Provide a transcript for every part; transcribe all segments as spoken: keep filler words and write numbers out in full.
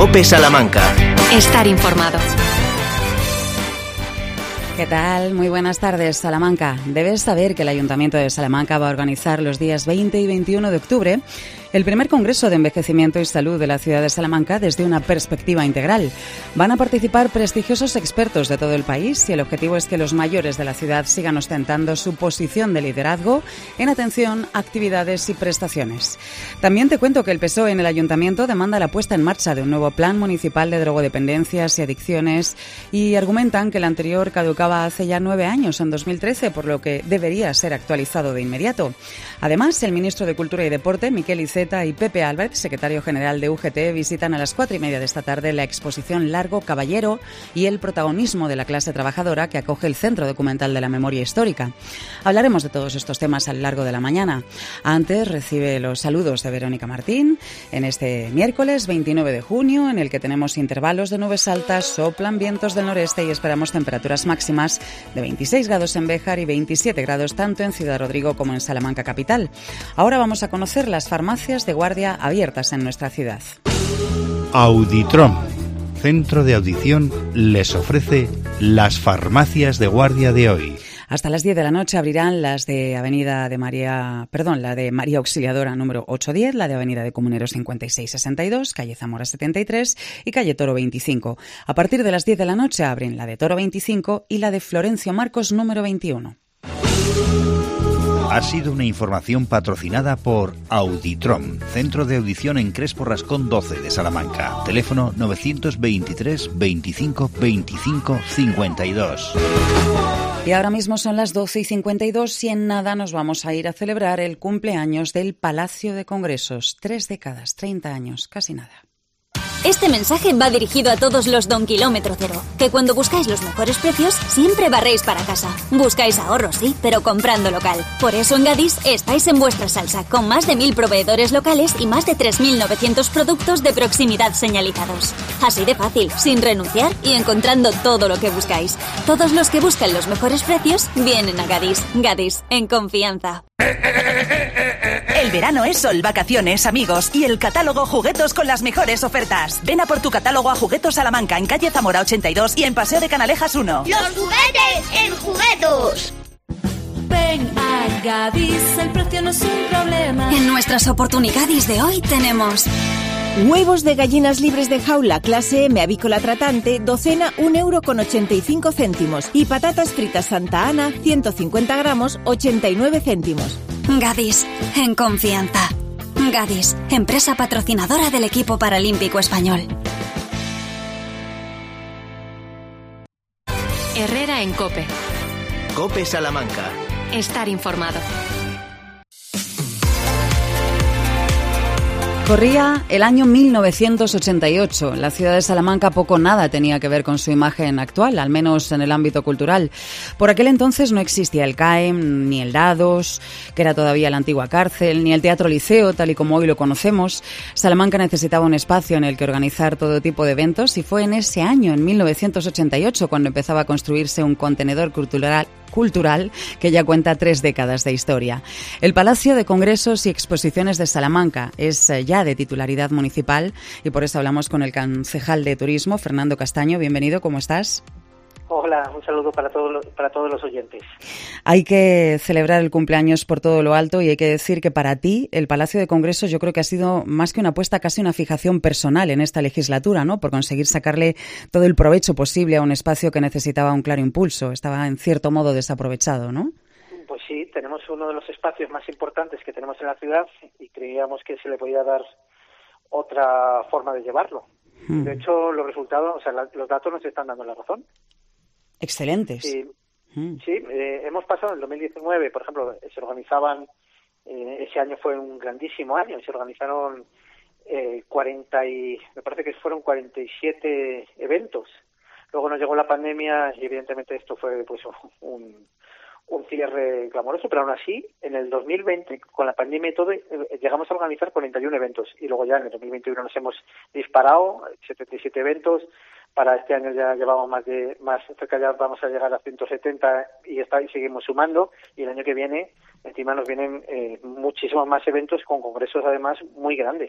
COPE Salamanca. Estar informado. ¿Qué tal? Muy buenas tardes, Salamanca. Debes saber que el Ayuntamiento de Salamanca va a organizar los días veinte y veintiuno de octubre el primer Congreso de Envejecimiento y Salud de la ciudad de Salamanca desde una perspectiva integral. Van a participar prestigiosos expertos de todo el país y el objetivo es que los mayores de la ciudad sigan ostentando su posición de liderazgo en atención, actividades y prestaciones. También te cuento que el P S O E en el Ayuntamiento demanda la puesta en marcha de un nuevo plan municipal de drogodependencias y adicciones y argumentan que el anterior caducaba hace ya nueve años, en dos mil trece, por lo que debería ser actualizado de inmediato. Además, el ministro de Cultura y Deporte, Miquel Iceta, y Pepe Álvarez, secretario general de U G T, visitan a las cuatro y media de esta tarde la exposición Largo Caballero y el protagonismo de la clase trabajadora que acoge el Centro Documental de la Memoria Histórica. Hablaremos de todos estos temas a lo largo de la mañana. Antes recibe los saludos de Verónica Martín en este miércoles veintinueve de junio, en el que tenemos intervalos de nubes altas, soplan vientos del noreste y esperamos temperaturas máximas de veintiséis grados en Béjar y veintisiete grados tanto en Ciudad Rodrigo como en Salamanca capital. Ahora vamos a conocer las farmacias de guardia abiertas en nuestra ciudad. Auditrom, centro de audición, les ofrece las farmacias de guardia de hoy. Hasta las diez de la noche abrirán las de Avenida de María, perdón, la de María Auxiliadora número ochocientos diez, la de Avenida de Comuneros cincuenta y seis sesenta y dos, calle Zamora setenta y tres y calle Toro veinticinco. A partir de las diez de la noche abren la de Toro veinticinco y la de Florencio Marcos número veintiuno. Ha sido una información patrocinada por Auditrom, centro de audición en Crespo Rascón doce de Salamanca. Teléfono novecientos veintitrés veinticinco veinticinco cincuenta y dos. Y ahora mismo son las doce y cincuenta y dos y en nada nos vamos a ir a celebrar el cumpleaños del Palacio de Congresos. Tres décadas, treinta años, casi nada. Este mensaje va dirigido a todos los Don Kilómetro Cero, que cuando buscáis los mejores precios, siempre barréis para casa. Buscáis ahorros, sí, pero comprando local. Por eso en Gadis estáis en vuestra salsa, con más de mil proveedores locales y más de tres mil novecientos productos de proximidad señalizados. Así de fácil, sin renunciar y encontrando todo lo que buscáis. Todos los que buscan los mejores precios vienen a Gadis. Gadis, en confianza. El verano es Sol Vacaciones, amigos, y el catálogo Juguetos con las mejores ofertas. Ven a por tu catálogo a Juguetos Salamanca, en calle Zamora ochenta y dos y en Paseo de Canalejas uno. ¡Los juguetes en Juguetos! Ven a Gadis, el precio no es un problema. En nuestras oportunidades de hoy tenemos... Huevos de gallinas libres de jaula, clase M, avícola tratante, docena un euro con ochenta y cinco céntimos. Y patatas fritas Santa Ana, ciento cincuenta gramos, ochenta y nueve céntimos. Gadis, en confianza. Gadis, empresa patrocinadora del equipo paralímpico español. Herrera en COPE. COPE Salamanca. Estar informado. Corría el año mil novecientos ochenta y ocho. La ciudad de Salamanca poco o nada tenía que ver con su imagen actual, al menos en el ámbito cultural. Por aquel entonces no existía el C A E M, ni el Dados, que era todavía la antigua cárcel, ni el Teatro Liceo, tal y como hoy lo conocemos. Salamanca necesitaba un espacio en el que organizar todo tipo de eventos y fue en ese año, en mil novecientos ochenta y ocho, cuando empezaba a construirse un contenedor cultural cultural que ya cuenta tres décadas de historia. El Palacio de Congresos y Exposiciones de Salamanca es ya de titularidad municipal y por eso hablamos con el concejal de Turismo, Fernando Castaño. Bienvenido, ¿cómo estás? Hola, un saludo para todos los, para todos los oyentes. Hay que celebrar el cumpleaños por todo lo alto y hay que decir que para ti el Palacio de Congresos yo creo que ha sido más que una apuesta, casi una fijación personal en esta legislatura, ¿no? Por conseguir sacarle todo el provecho posible a un espacio que necesitaba un claro impulso. Estaba en cierto modo desaprovechado, ¿no? Pues sí, tenemos uno de los espacios más importantes que tenemos en la ciudad y creíamos que se le podía dar otra forma de llevarlo. Hmm. De hecho, los resultados, o sea, la, los datos nos están dando la razón. Excelentes. Sí, mm. sí eh, hemos pasado en el dos mil diecinueve, por ejemplo, se organizaban, eh, ese año fue un grandísimo año, se organizaron eh, cuarenta y, me parece que fueron cuarenta y siete eventos. Luego nos llegó la pandemia y evidentemente esto fue pues un, un cierre clamoroso, pero aún así, en el dos mil veinte, con la pandemia y todo, eh, llegamos a organizar cuarenta y uno eventos y luego ya en el dos mil veintiuno nos hemos disparado, setenta y siete eventos. Para este año ya llevamos más de, más cerca ya vamos a llegar a ciento setenta y está y seguimos sumando, y el año que viene encima nos vienen eh, muchísimos más eventos con congresos además muy grandes.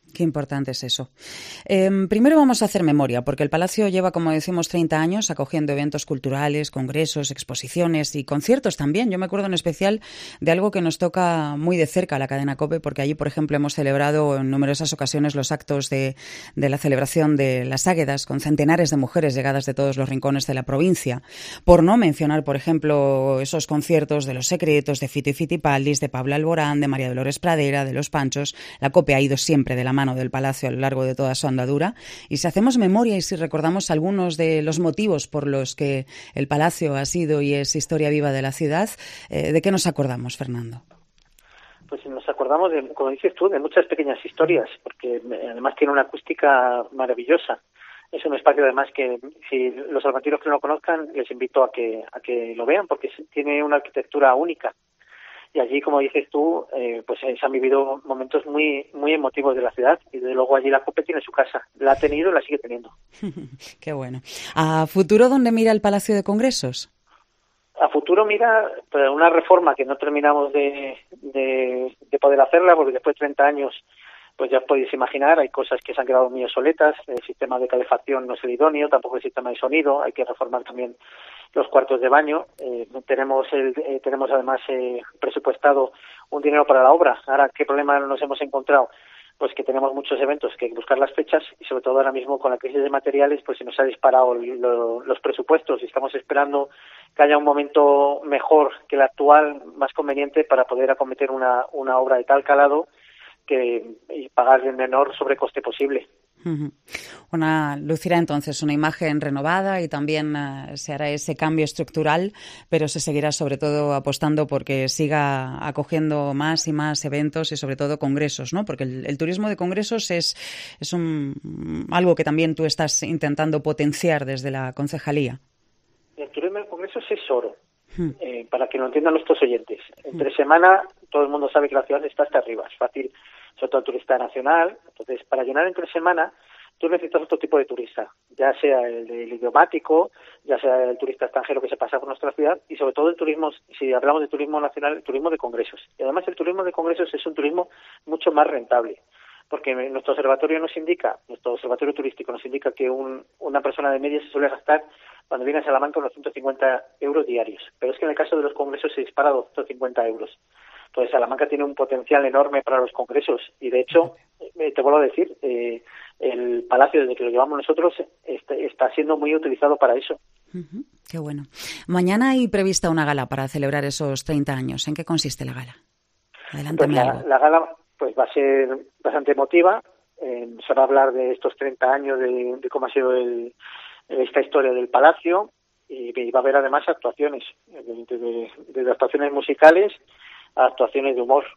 Qué importante es eso. Eh, primero vamos a hacer memoria, porque el Palacio lleva, como decimos, treinta años acogiendo eventos culturales, congresos, exposiciones y conciertos también. Yo me acuerdo en especial de algo que nos toca muy de cerca a la cadena COPE, porque allí, por ejemplo, hemos celebrado en numerosas ocasiones los actos de, de la celebración de las Águedas, con centenares de mujeres llegadas de todos los rincones de la provincia. Por no mencionar, por ejemplo, esos conciertos de Los Secretos, de Fito y Fitipaldis, de Pablo Alborán, de María Dolores Pradera, de Los Panchos. La COPE ha ido siempre de la mano del Palacio a lo largo de toda su andadura, y si hacemos memoria y si recordamos algunos de los motivos por los que el Palacio ha sido y es historia viva de la ciudad, eh, ¿de qué nos acordamos, Fernando? Pues nos acordamos, de, como dices tú, de muchas pequeñas historias, porque además tiene una acústica maravillosa. Es un espacio, además, que si los salmantinos que no lo conozcan, les invito a que a que lo vean, porque tiene una arquitectura única. Y allí, como dices tú, eh, pues se han vivido momentos muy muy emotivos de la ciudad, y desde luego allí la COPE tiene su casa. La ha tenido y la sigue teniendo. Qué bueno. ¿A futuro dónde mira el Palacio de Congresos? A futuro mira pues, una reforma que no terminamos de, de, de poder hacerla, porque después de treinta años, pues ya podéis imaginar, hay cosas que se han quedado muy obsoletas. El sistema de calefacción no es el idóneo, tampoco el sistema de sonido. Hay que reformar también los cuartos de baño. Eh, tenemos el, eh, tenemos además eh, presupuestado un dinero para la obra. Ahora, ¿qué problema nos hemos encontrado? Pues que tenemos muchos eventos que hay que buscar las fechas, y sobre todo ahora mismo con la crisis de materiales, pues se nos ha disparado lo, los presupuestos, y estamos esperando que haya un momento mejor que el actual, más conveniente, para poder acometer una, una obra de tal calado que y pagar el menor sobrecoste posible. Una lucirá entonces una imagen renovada, y también uh, se hará ese cambio estructural, pero se seguirá sobre todo apostando porque siga acogiendo más y más eventos y sobre todo congresos, ¿no? Porque el, el turismo de congresos es, es un, algo que también tú estás intentando potenciar desde la concejalía. El turismo de congresos es oro. Hmm. Eh, para que lo entiendan nuestros oyentes. Entre semana todo el mundo sabe que la ciudad está hasta arriba, es fácil, sobre todo el turista nacional. Entonces, para llenar entre semana, tú necesitas otro tipo de turista, ya sea el, el idiomático, ya sea el turista extranjero que se pasa por nuestra ciudad, y sobre todo el turismo, si hablamos de turismo nacional, el turismo de congresos. Y además el turismo de congresos es un turismo mucho más rentable, porque nuestro observatorio nos indica, nuestro observatorio turístico nos indica que un, una persona de media se suele gastar, cuando viene a Salamanca, unos ciento cincuenta euros diarios. Pero es que en el caso de los congresos se dispara a doscientos cincuenta euros. Entonces, Salamanca tiene un potencial enorme para los congresos. Y, de hecho, eh, te vuelvo a decir, eh, el Palacio, desde que lo llevamos nosotros, está, está siendo muy utilizado para eso. Uh-huh. Qué bueno. Mañana hay prevista una gala para celebrar esos treinta años. ¿En qué consiste la gala? Adelántame pues la, algo. La gala pues va a ser bastante emotiva. Eh, se va a hablar de estos treinta años, de, de cómo ha sido el... esta historia del Palacio, y va a haber además actuaciones, desde, desde actuaciones musicales a actuaciones de humor.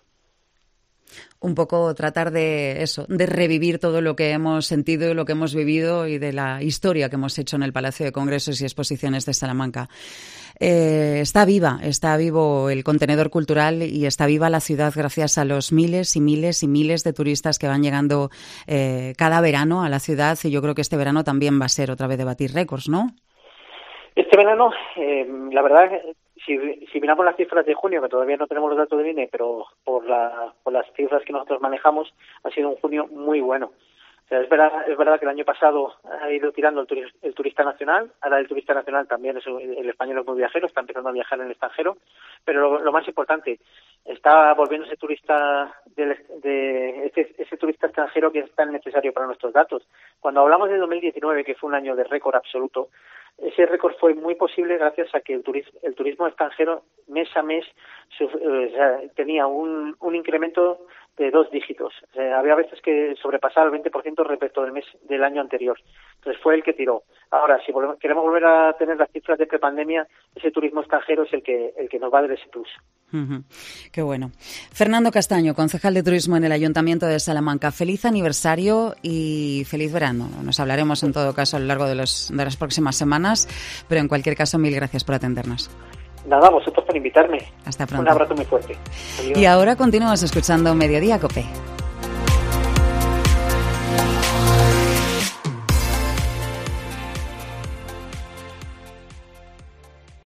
Un poco tratar de eso, de revivir todo lo que hemos sentido y lo que hemos vivido, y de la historia que hemos hecho en el Palacio de Congresos y Exposiciones de Salamanca. Eh, está viva, está vivo el contenedor cultural, y está viva la ciudad gracias a los miles y miles y miles de turistas que van llegando eh, cada verano a la ciudad, y yo creo que este verano también va a ser otra vez de batir récords, ¿no? Este verano, eh, la verdad, si, si miramos las cifras de junio, que todavía no tenemos los datos de I N E, pero por, la, por las cifras que nosotros manejamos, ha sido un junio muy bueno. O sea, es verdad, es verdad que el año pasado ha ido tirando el, turista, el turista nacional, ahora el turista nacional también, es el español es muy viajero, está empezando a viajar en el extranjero, pero lo, lo más importante, está volviendo ese turista de, de ese, ese turista extranjero que es tan necesario para nuestros datos. Cuando hablamos de dos mil diecinueve, que fue un año de récord absoluto, ese récord fue muy posible gracias a que el turismo, el turismo extranjero mes a mes su, eh, o sea, tenía un, un incremento de dos dígitos. O sea, había veces que sobrepasaba el veinte por ciento respecto del mes del año anterior. Entonces fue el que tiró. Ahora, si volvemos, queremos volver a tener las cifras de prepandemia, ese turismo extranjero es el que el que nos va a dar ese plus. Uh-huh. Qué bueno. Fernando Castaño, concejal de Turismo en el Ayuntamiento de Salamanca. Feliz aniversario y feliz verano. Nos hablaremos en todo caso a lo largo de, los, de las próximas semanas, pero en cualquier caso, mil gracias por atendernos. Nada, vosotros por invitarme. Hasta pronto. Un abrazo muy fuerte. Adiós. Y ahora continuamos escuchando Mediodía COPE.